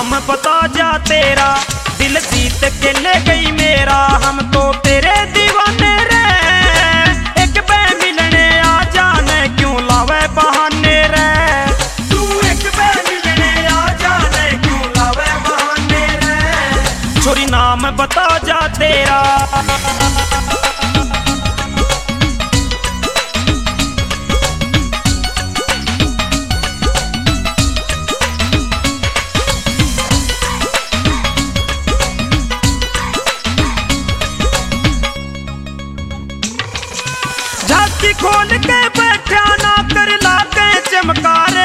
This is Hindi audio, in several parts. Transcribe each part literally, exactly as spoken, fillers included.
नाम पता जा तेरा, दिल जीत के ले गई मेरा। हम तो तेरे दीवाने रे, एक बे मिलने आ जाने क्यों लावे बहाने रे। तू एक बे मिलने आ जाने क्यों लावे बहाने रे। छोरी नाम बता जा तेरा। झांकी खोल के बैठा ना कर लाके चमकारे,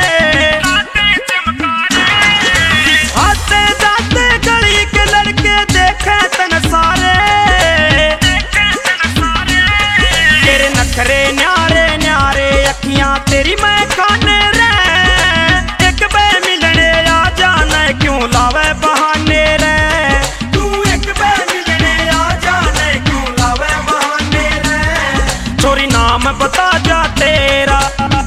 आते जाते गली के लड़के देखे तन सारे। तेरे नखरे न्यारे न्यारे अखियां तेरी मैं खाने रे। एक बे मिलने आ जाने क्यों लावे बहाने रे। तू एक बे मिलने आ जाने क्यों लावे बहाने रे। छोरी नाम बता जा तेरा।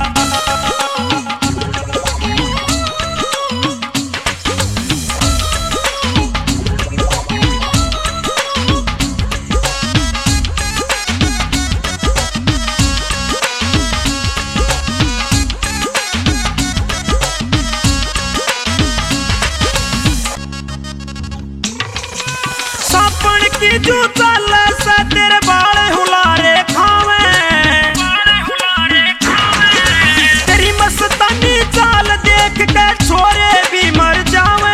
सापन की जो चाल से तेरे बाल हुलारे खावे, तेरी मस्तानी चाल देख के छोरे भी मर जावे।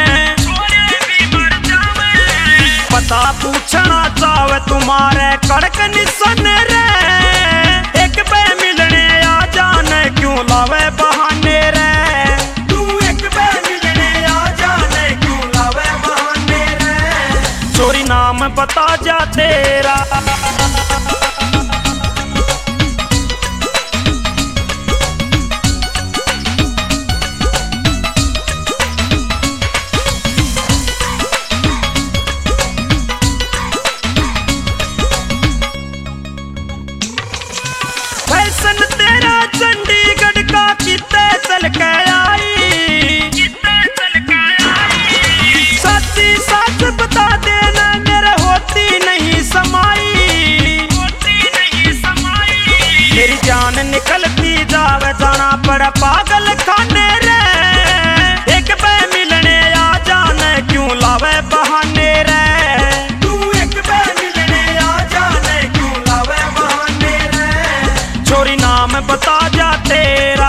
पता पूछना चाहे तुम्हारे कड़क निशान रे। एक बे मिलने आ जाने क्यों लावे बहाने रे। तू एक बे मिलने आ जाने क्यों लावे बहाने रे। छोरी नाम बता जा तेरा। फैशन तेरा चंडीगढ़ का किते चल के आई। सच्ची सच बता देना मेरे होती नहीं समाई। मेरी जान निकलती जावे जाना पड़ा पागल खाने रे। एक बे मिलने आ जाने क्यों लावे बहाने रे। तू एक बे मिलने आ जाने क्यों लावे बहाने रे। छोरी नाम बता जा तेरा।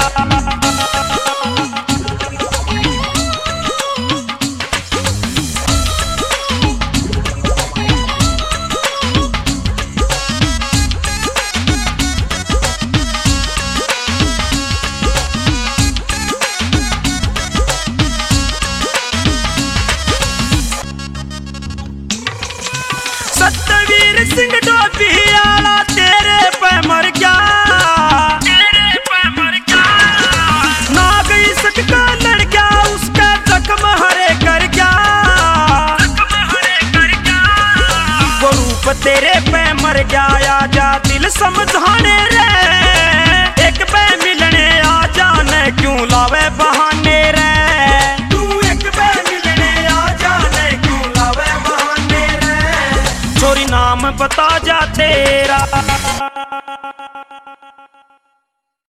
सतवीर सिंह डोबियाला तेरे पे मर गया। नाग इसक का लड़ गया उसका जख्म हरे कर गया। वो रूप तेरे पे मर गया आजा दिल समझाने रे। एक बे मिलने आ जाने क्यों लावे बहाने रे। तू एक बे मिलने आ जाने क्यों लावे बहाने रे। छोरी नाम बता जा तेरा।